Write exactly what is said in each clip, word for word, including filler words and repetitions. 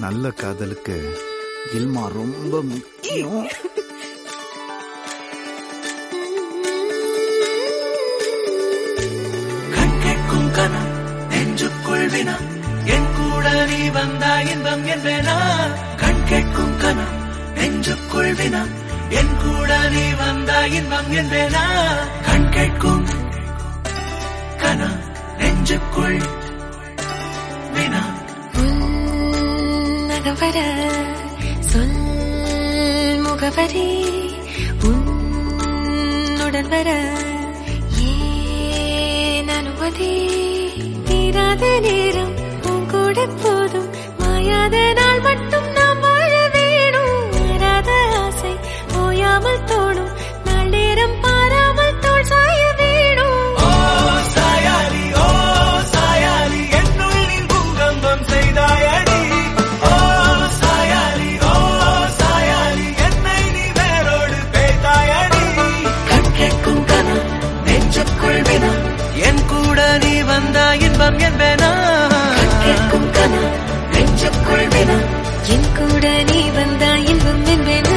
நல்ல காதலுக்கு இல்மா ரொம்ப முக்கியம். கண் கேட்கும் கனா நெஞ்சுக்குள் வினா என் கூட நீ வந்தா இன்பம் என்பேனா. கண் கேட்கும் கனா நெஞ்சுக்குள் வினா என் கூட நீ வந்தா இன்பம் என்பேனா. கண் கேட்கும் கனா நெஞ்சுக்குள் வினா. உன்னகவர சொல் முகவரி உன்னுடன் வர ஏன் அனுமதி. தீராத நேரம் உன் கூட போதும் மாயாத நாள் மட்டும் நாம் வாழ வேணும். மாறாத ஆசை ஓயாமல் தோணும் நாள் நேரம் பாராமல் தோல் சாய வேணும். ஓ சாயாலி ஓ சாயாலி என்னுள் நீ பூகம்பம் செய்தாயடி. ஓ சாயாலி ஓ சாயாலி என்னை நீ வேரோடு பேய்த்தாயடி. கண் கேட்கும் கனா நெஞ்சுக்குள் வினா என் கூட நீ வந்தா இன்பம் என்பேனா. கண் கேட்கும் கனா நெஞ்சுக்குள் வினா என் கூட நீ வந்தா இன்பம் என்பேனா.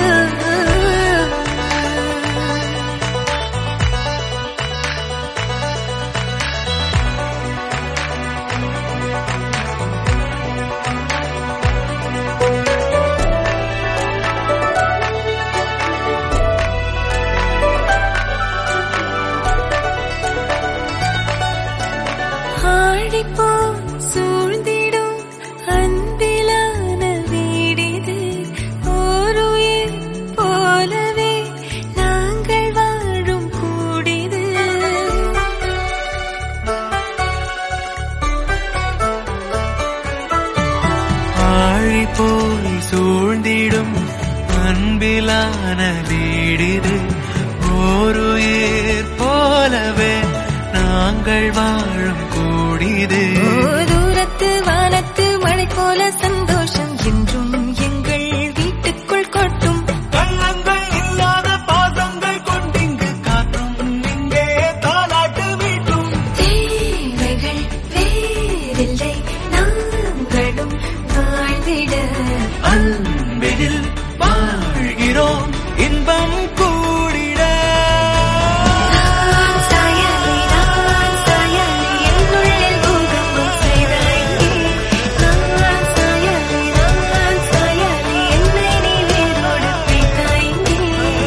ஆழிப்போ சூழ்ந்திடும் அன்பிலான வீடிது. ஓருயிர் போலவே நாங்கள் வாழும் கூடிது. ஆழி போய் சூழ்ந்திடும் அன்பிலான வீடிது. ஓருயிர் போலவே நாங்கள் வாழும் கூடிது. தூரத்து வானத்து மழை போல சந்தோஷம் என்றும் எங்கள் வீட்டுக்குள் கொட்டும். கள்ளங்கள் இல்லாத பாசங்கள் கொண்டிங்கு காற்றும் இங்கே தாலாட்டு மீட்டும். தேவைகள் வேறில்லை நாங்களும் வாழ்ந்திட. அன்பினில் வாழ்கிறோம் இன்பம் கூடிட. நான் சாயலி நான் சாயலி என்னுள்ளில் பூகம்பம் செய்தாய் நீ. நான் சாயலி நான் சாயலி என்னை நீ வேரோடு பிடித்தாய் நீ.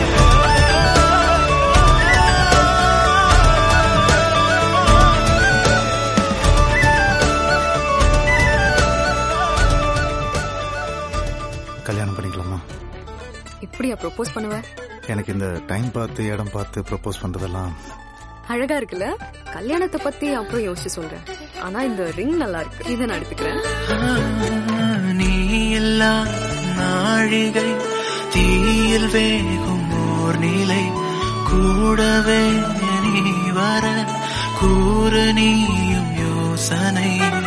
கல்யாணம் பண்ணிக்கலாமா? இப்படியா ப்ரொபோஸ் பண்ணுவ? எனக்கு இந்த டைம் பார்த்து இடம் பார்த்து ப்ரொபோஸ் பண்றதெல்லாம் அழகா இருக்குல்ல? கல்யாணத்தை பத்தி அப்புறம் யோசிச்சு சொல்றேன். ஆனா இந்த ரிங் நல்லா இருக்கு, இதை நான் எடுத்துக்கிறேன். நீ எல்லா நாழிகை தீயில் வேகும் ஓர் நிலை கூடவே நீ வர கூறு நீயும் யோசனை.